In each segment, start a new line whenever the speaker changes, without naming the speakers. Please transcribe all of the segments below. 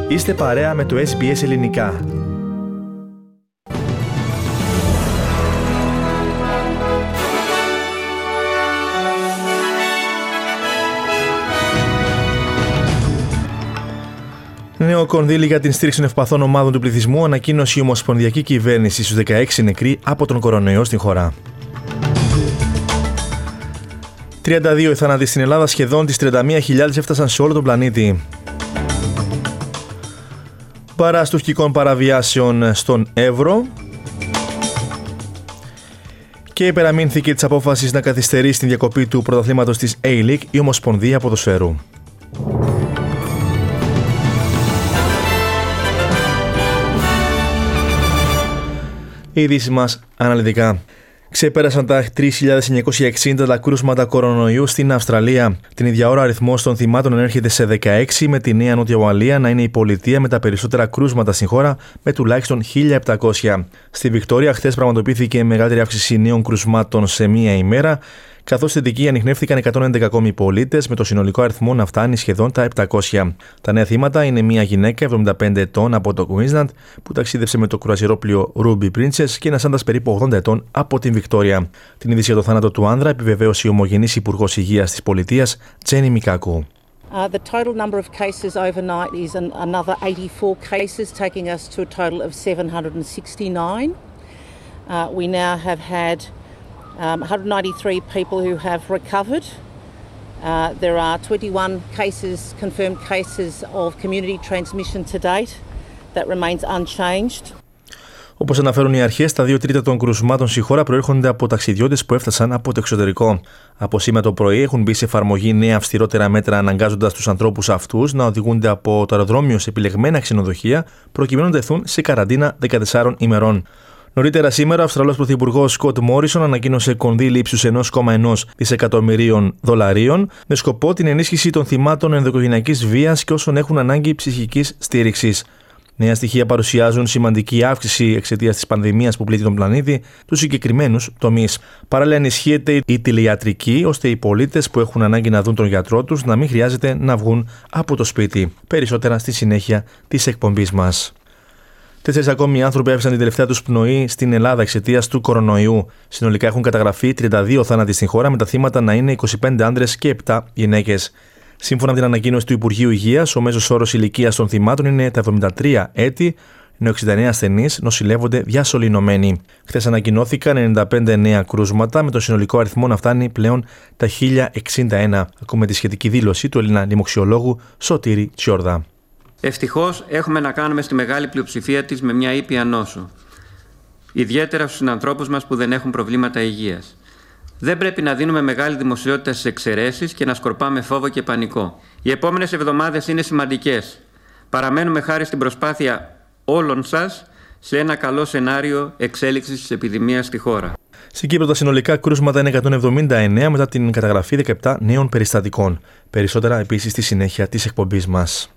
Είστε παρέα με το SBS Ελληνικά. Νέο κονδύλι για την στήριξη των ευπαθών ομάδων του πληθυσμού ανακοίνωσε η Ομοσπονδιακή Κυβέρνηση στους 16 νεκροί από τον κορονοϊό στην χώρα. 32 οι θάνατοι στην Ελλάδα, σχεδόν τις 31.000 έφτασαν σε όλο τον πλανήτη. Παρά τουρκικών παραβιάσεων στον Εύρο. Και υπεραμείνθηκε της απόφασης να καθυστερήσει την διακοπή του πρωταθλήματος της A-League η Ομοσπονδία Ποδοσφαίρου. Οι ειδήσεις μας αναλυτικά. Ξεπέρασαν τα 3.960 τα κρούσματα κορονοϊού στην Αυστραλία. Την ίδια ώρα, ο αριθμός των θυμάτων ανέρχεται σε 16, με τη Νέα Νότια Ουαλία να είναι η πολιτεία με τα περισσότερα κρούσματα στην χώρα, με τουλάχιστον 1.700. Στη Βικτόρια, χθες πραγματοποιήθηκε μεγαλύτερη αύξηση νέων κρούσματων σε μία ημέρα, καθώς στη Δυτική ανιχνεύτηκαν 111 ακόμη πολίτες, με το συνολικό αριθμό να φτάνει σχεδόν τα 700. Τα νέα θύματα είναι μια γυναίκα 75 ετών από το Queensland που ταξίδευσε με το κρουαζιερόπλοιο Ruby Princess και ένας άντρας περίπου 80 ετών από την Βικτόρια. Την είδηση για το θάνατο του άνδρα επιβεβαίωσε η ομογενής Υπουργός Υγείας της πολιτείας, Τζένι Μικάκου.
The total number of cases overnight is another 84 cases, taking us to a total of 769. We now have had 193 people who have recovered. There are 21 cases, confirmed cases of community transmission to date. That remains unchanged.
Όπως αναφέρουν οι αρχές, τα 2 τρίτα των κρουσμάτων στη χώρα προέρχονται από ταξιδιώτες που έφτασαν από το εξωτερικό. Από σήμερα το πρωί έχουν μπει σε εφαρμογή νέα αυστηρότερα μέτρα, αναγκάζοντας τους ανθρώπους αυτούς να οδηγούνται από το αεροδρόμιο σε επιλεγμένα ξενοδοχεία, προκειμένου να τεθούν σε καραντίνα 14 ημερών. Νωρίτερα σήμερα, ο Αυστραλός Πρωθυπουργός Σκοτ Μόρισον ανακοίνωσε κονδύλι ύψους 1,1 δισεκατομμυρίων δολαρίων με σκοπό την ενίσχυση των θυμάτων ενδοοικογενειακής βίας και όσων έχουν ανάγκη ψυχικής στήριξης. Νέα στοιχεία παρουσιάζουν σημαντική αύξηση εξαιτίας της πανδημίας που πλήττει τον πλανήτη στους συγκεκριμένους τομείς. Παράλληλα, ενισχύεται η τηλιατρική, ώστε οι πολίτες που έχουν ανάγκη να δουν τον γιατρό τους να μην χρειάζεται να βγουν από το σπίτι. Περισσότερα στη συνέχεια της εκπομπής μας. 4 ακόμη άνθρωποι έφεσαν την τελευταία τους πνοή στην Ελλάδα εξαιτίας του κορονοϊού. Συνολικά έχουν καταγραφεί 32 θάνατοι στην χώρα, με τα θύματα να είναι 25 άνδρες και 7 γυναίκες. Σύμφωνα με την ανακοίνωση του Υπουργείου Υγείας, ο μέσος όρος ηλικίας των θυμάτων είναι τα 73 έτη, ενώ 69 ασθενείς νοσηλεύονται διασωληνωμένοι. Χθες ανακοινώθηκαν 95 νέα κρούσματα, με το συνολικό αριθμό να φτάνει πλέον τα 1061. Ακούμε τη σχετική δήλωση του Έλληνα λοιμοξιολόγου Σωτήρη Τσιόρδα.
Ευτυχώς έχουμε να κάνουμε στη μεγάλη πλειοψηφία της με μια ήπια νόσο. Ιδιαίτερα στους ανθρώπους μας που δεν έχουν προβλήματα υγείας. Δεν πρέπει να δίνουμε μεγάλη δημοσιότητα στις εξαιρέσεις και να σκορπάμε φόβο και πανικό. Οι επόμενες εβδομάδες είναι σημαντικές. Παραμένουμε χάρη στην προσπάθεια όλων σας σε ένα καλό σενάριο εξέλιξης της επιδημίας στη χώρα.
Στην Κύπρο τα συνολικά κρούσματα είναι 179 μετά την καταγραφή 17 νέων περιστατικών. Περισσότερα επίσης στη συνέχεια της εκπομπής μας.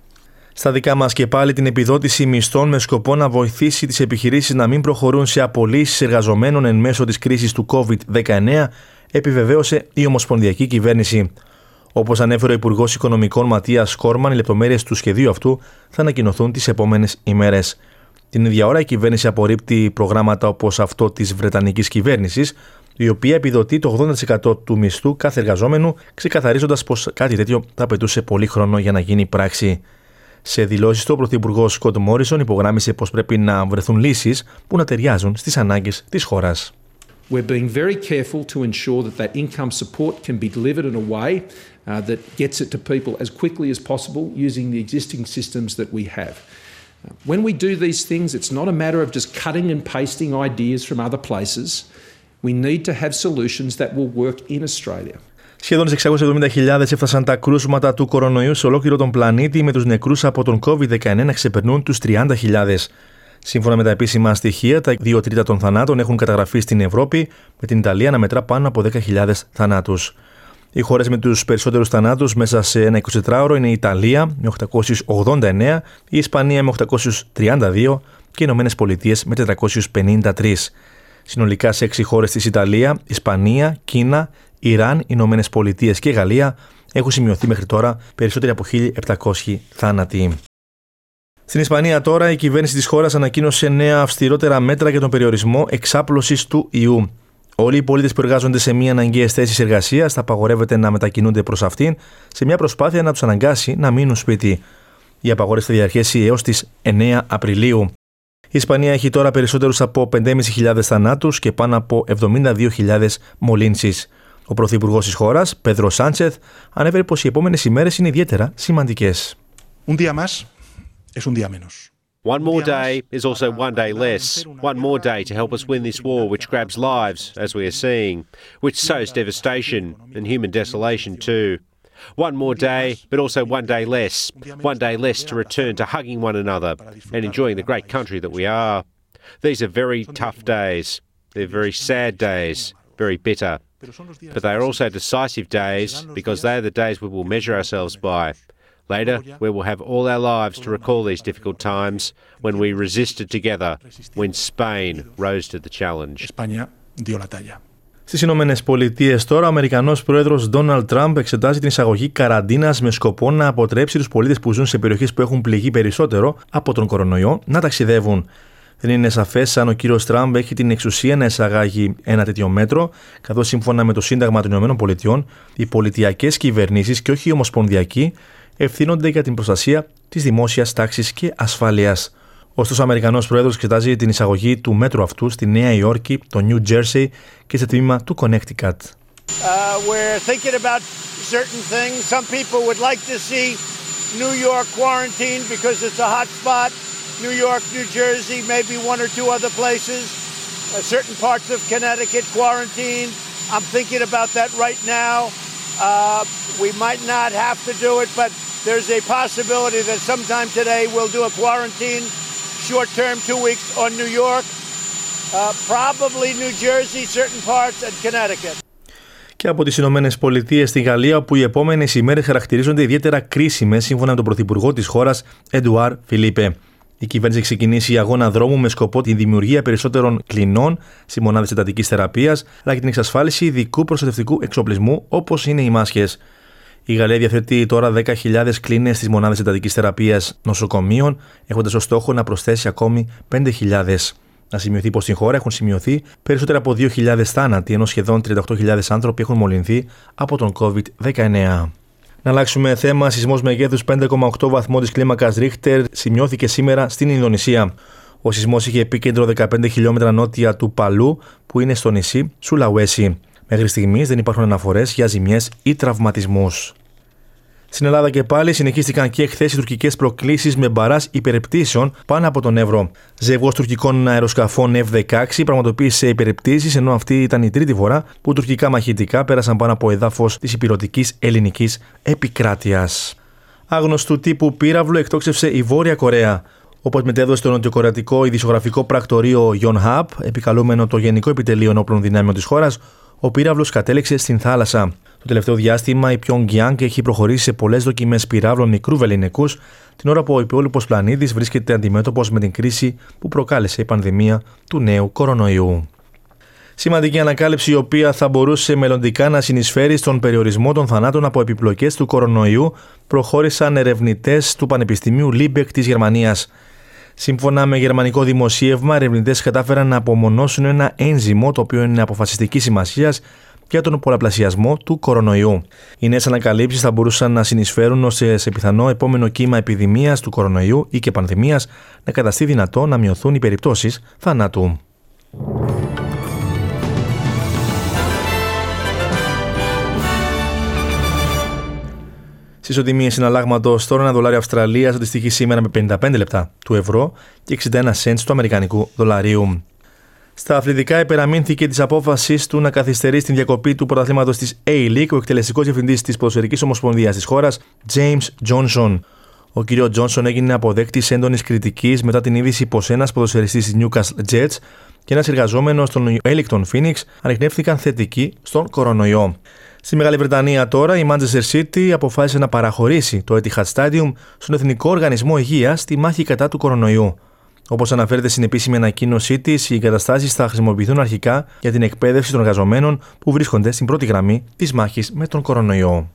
Στα δικά μας και πάλι, την επιδότηση μισθών με σκοπό να βοηθήσει τις επιχειρήσεις να μην προχωρούν σε απολύσεις εργαζομένων εν μέσω της κρίσης του COVID-19 επιβεβαίωσε η Ομοσπονδιακή Κυβέρνηση. Όπως ανέφερε ο Υπουργός Οικονομικών Ματίας Κόρμαν, οι λεπτομέρειες του σχεδίου αυτού θα ανακοινωθούν τις επόμενες ημέρες. Την ίδια ώρα η κυβέρνηση απορρίπτει προγράμματα όπως αυτό της Βρετανικής κυβέρνησης, η οποία επιδοτεί το 80% του μισθού κάθε εργαζόμενου, ξεκαθαρίζοντας πως κάτι τέτοιο θα απαιτούσε πολύ χρόνο για να γίνει πράξη. Σε δηλώσεις του, ο Πρωθυπουργός Σκοτ Μόρισον υπογράμμισε πως πρέπει να βρεθούν λύσεις που να ταιριάζουν στις ανάγκες της χώρας.
We're being very careful to ensure that income support can be delivered in a way that gets it to people as quickly as possible using the existing systems that we have. When we do these things, it's not a matter of just cutting and pasting ideas from other places. We need to have solutions that will work in Australia.
Σχεδόν στις 670.000 έφτασαν τα κρούσματα του κορονοϊού σε ολόκληρο τον πλανήτη, με τους νεκρούς από τον COVID-19 να ξεπερνούν τους 30.000. Σύμφωνα με τα επίσημα στοιχεία, τα 2 τρίτα των θανάτων έχουν καταγραφεί στην Ευρώπη, με την Ιταλία να μετρά πάνω από 10.000 θανάτους. Οι χώρες με τους περισσότερους θανάτους μέσα σε ένα 24ωρο είναι η Ιταλία με 889, η Ισπανία με 832 και οι Ηνωμένες Πολιτείες με 453. Συνολικά σε 6 χώρες της Ιταλία, Ισπανία, Κίνα, Ιράν, Ηνωμένες Πολιτείες και Γαλλία έχουν σημειωθεί μέχρι τώρα περισσότεροι από 1.700 θάνατοι. Στην Ισπανία τώρα η κυβέρνηση της χώρας ανακοίνωσε νέα αυστηρότερα μέτρα για τον περιορισμό εξάπλωσης του ιού. Όλοι οι πολίτες που εργάζονται σε μία αναγκαίες θέσεις εργασίας θα απαγορεύεται να μετακινούνται προς αυτήν σε μια προσπάθεια να τους αναγκάσει να μείνουν σπίτι. Η απαγόρευση θα διαρκέσει έως τις 9 Απριλίου. Η Ισπανία έχει τώρα περισσότερους από 5.500 θανάτους και πάνω από 72.000 μολύνσεις. Ο πρωθυπουργός της χώρας, Πέδρο Σάντσεθ, ανέφερε πως οι επόμενες ημέρες είναι ιδιαίτερα σημαντικές.
Un día más es un día menos.
One more day is also one day less. One more day to help us win this war which grabs lives, as we are seeing, which sows devastation and human desolation too. One more day, but also one day less. One day less to return to hugging one another and enjoying the great country that we are. These are very tough days. They're very sad days, very bitter. But they are also decisive days because they are the days we will measure ourselves by. Later, we will have all our lives to recall these difficult times when we resisted together, when Spain rose to the challenge.
España dio la talla.
Στις Ηνωμένες Πολιτείες τώρα, ο Αμερικανός πρόεδρος Ντόναλντ Τραμπ εξετάζει την εισαγωγή καραντίνας με σκοπό να αποτρέψει τους πολίτες που ζουν σε περιοχές που έχουν πληγεί περισσότερο από τον κορονοϊό να ταξιδεύουν. Δεν είναι σαφές αν ο κύριος Τραμπ έχει την εξουσία να εισαγάγει ένα τέτοιο μέτρο, καθώς σύμφωνα με το Σύνταγμα των Ηνωμένων Πολιτειών, οι πολιτιακές κυβερνήσεις και όχι οι ομοσπονδιακοί ευθύνονται για την προστασία της δημόσιας τάξης και ασφάλειας. Ωστόσο, ο Αμερικανός πρόεδρος εξετάζει την εισαγωγή του μέτρου αυτού στη Νέα Υόρκη, το New Jersey και σε τμήμα του Connecticut.
We're thinking about certain things. Some people would like to see New York quarantine because it's a hot spot. New York, New Jersey, maybe one or two other places. Certain parts of Connecticut quarantine. I'm thinking about that right now. We might not have to do it, but there's a possibility that sometime today we'll do a quarantine, short term, 2 weeks on New York, probably New Jersey, certain parts, and Connecticut.
Και από τις Ηνωμένες Πολιτείες στη Γαλλία, όπου οι επόμενες ημέρες χαρακτηρίζονται ιδιαίτερα κρίσιμες, σύμφωνα με τον πρωθυπουργό της χώρας, Εντουάρ Φιλίπε. Η κυβέρνηση έχει ξεκινήσει αγώνα δρόμου με σκοπό τη δημιουργία περισσότερων κλινών σε μονάδες εντατικής θεραπείας, αλλά και την εξασφάλιση ειδικού προστατευτικού εξοπλισμού, όπως είναι οι μάσκες. Η Γαλλία διαθέτει τώρα 10.000 κλίνες στις μονάδες εντατικής θεραπείας νοσοκομείων, έχοντας ως στόχο να προσθέσει ακόμη 5.000. Να σημειωθεί πως στην χώρα έχουν σημειωθεί περισσότερα από 2.000 θάνατοι, ενώ σχεδόν 38.000 άνθρωποι έχουν μολυνθεί από τον COVID-19. Να αλλάξουμε θέμα. Σεισμός μεγέθους 5,8 βαθμών της κλίμακας Ρίχτερ σημειώθηκε σήμερα στην Ινδονησία. Ο σεισμός είχε επίκεντρο 15 χιλιόμετρα νότια του Παλού, που είναι στο νησί Σουλαουέσι. Μέχρι στιγμής δεν υπάρχουν αναφορές για ζημιές ή τραυματισμούς. Στην Ελλάδα και πάλι συνεχίστηκαν και εχθές οι τουρκικές προκλήσεις με μπαράζ υπερεπτήσεων πάνω από τον Εύρο. Ζευγός τουρκικών αεροσκαφών F-16 πραγματοποίησε υπερεπτήσεις, ενώ αυτή ήταν η τρίτη φορά που τουρκικά μαχητικά πέρασαν πάνω από εδάφος της υπηρετικής ελληνικής επικράτειας. Άγνωστου τύπου πύραυλο εκτόξευσε η Βόρεια Κορέα. Όπως μετέδωσε το νοτιοκορεατικό ειδησιογραφικό πρακτορείο Yonhap, επικαλούμενο το Γενικό Επιτελείο Ενόπλων Δυνάμεων της χώρας, ο πύραυλος κατέληξε στην θάλασσα. Το τελευταίο διάστημα η Pyongyang έχει προχωρήσει σε πολλές δοκιμές πυράβλων μικρού βεληνικούς, την ώρα που ο υπόλοιπος πλανήτης βρίσκεται αντιμέτωπος με την κρίση που προκάλεσε η πανδημία του νέου κορονοϊού. Σημαντική ανακάλυψη, η οποία θα μπορούσε μελλοντικά να συνεισφέρει στον περιορισμό των θανάτων από επιπλοκές του κορονοϊού, προχώρησαν ερευνητές του Πανεπιστημίου Λίμπεκ της Γερμανίας. Σύμφωνα με γερμανικό δημοσίευμα, ερευνητές κατάφεραν να απομονώσουν ένα ένζυμο το οποίο είναι αποφασιστικής σημασίας για τον πολλαπλασιασμό του κορονοϊού. Οι νέες ανακαλύψεις θα μπορούσαν να συνεισφέρουν ώστε σε πιθανό επόμενο κύμα επιδημίας του κορονοϊού ή και πανδημίας να καταστεί δυνατό να μειωθούν οι περιπτώσεις θανάτου. Στις ισοτιμίες συναλλάγματος τώρα, $1 Αυστραλίας αντιστοιχεί σήμερα με 55 λεπτά του ευρώ και 61 cents του αμερικανικού δολαρίου. Στα αθλητικά, υπεραμείνθηκε της απόφασης του να καθυστερεί στην διακοπή του πρωταθλήματος της A-League ο εκτελεστικός διευθυντής της Ποδοσφαιρικής Ομοσπονδίας της χώρας, James Johnson. Ο κ. Johnson έγινε αποδέκτης έντονης κριτικής μετά την είδηση πως ένας ποδοσφαιριστής της Newcastle Jets και ένας εργαζόμενος των Wellington Phoenix ανιχνεύτηκαν θετικοί στον κορονοϊό. Στη Μεγάλη Βρετανία τώρα, η Manchester City αποφάσισε να παραχωρήσει το Etihad Stadium στον Εθνικό Οργανισμό Υγείας στη μάχη κατά του κορονοϊού. Όπως αναφέρεται στην επίσημη ανακοίνωσή της, οι εγκαταστάσεις θα χρησιμοποιηθούν αρχικά για την εκπαίδευση των εργαζομένων που βρίσκονται στην πρώτη γραμμή της μάχης με τον κορονοϊό.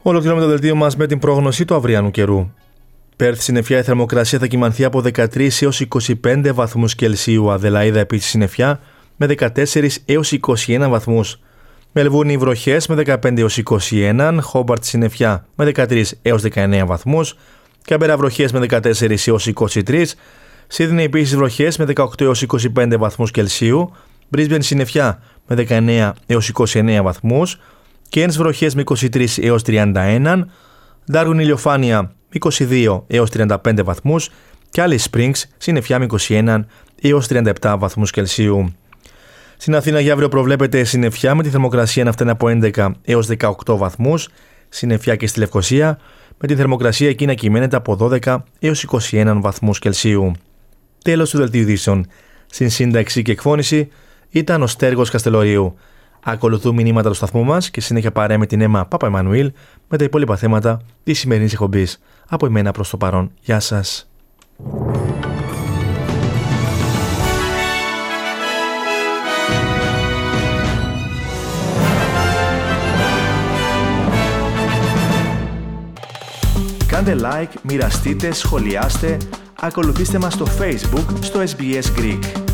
Ολοκληρώνουμε το δελτίο μας με την πρόγνωση του αυριανού καιρού. Πέρθ συννεφιά, η θερμοκρασία θα κυμανθεί από 13 έως 25 βαθμούς Κελσίου. Αδελαΐδα επίσης συννεφιά με 14 έως 21 βαθμούς. Μελβούρνη βροχές με 15 έως 21. Χόμπαρτ συννεφιά με 13 έως 19 βαθμούς. Καμπέρα βροχές με 14 έως 23. Σίδνεϊ επίσης βροχές με 18 έως 25 βαθμούς Κελσίου. Μπρίσμπεν συννεφιά με 19 έως 29 βαθμούς. Κέρνς βροχές με 23 έως 31. Ντάρουιν ηλιοφάνεια 22 έως 35 βαθμούς και Alice Springs συννεφιά με 21 έως 37 βαθμούς Κελσίου. Στην Αθήνα για αύριο προβλέπεται συννεφιά με τη θερμοκρασία να φτάνει από 11 έως 18 βαθμούς, συννεφιά και στη Λευκοσία με τη θερμοκρασία εκεί να κυμαίνεται από 12 έως 21 βαθμούς Κελσίου. Τέλος του δελτίου ειδήσεων. Στην σύνταξη και εκφώνηση ήταν ο Στέργος Καστελορίου. Ακολουθούν μηνύματα του σταθμού μας και συνέχεια παρέα με την Έμα Παπα-Εμμανουήλ με τα υπόλοιπα θέματα της σημερινής εκπομπής. Από εμένα προς το παρόν. Γεια σας. Κάντε like, μοιραστείτε, σχολιάστε, ακολουθήστε μας στο Facebook στο SBS Greek.